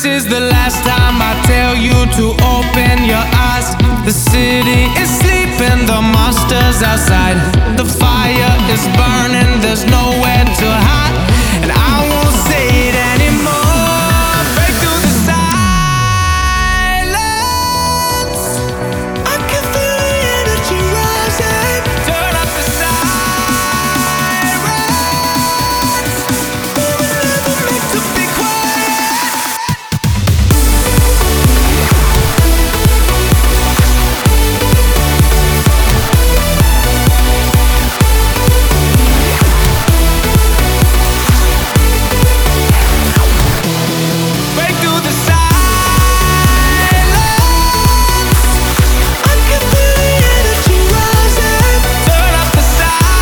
This is the last time I tell you to open your eyes. The city is sleeping, the monsters outside. The fire is burning, there's nowhere to hide. And I won't say it anymore. Break through the silence. I can feel the energy rising. Turn up the sirens. We were never meant to be quiet. Break through the silence. I can feel the energy rising. Turn up the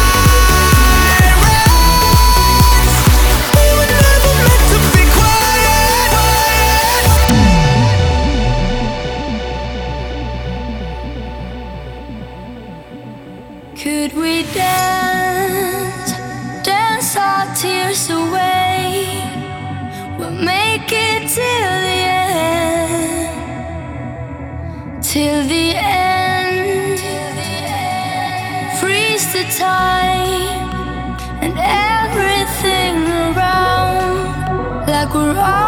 sirens. We were never meant to be quiet. Could we dance, dance our tears away? We'll make it till the end, till the end. Freeze the time and everything around, like we're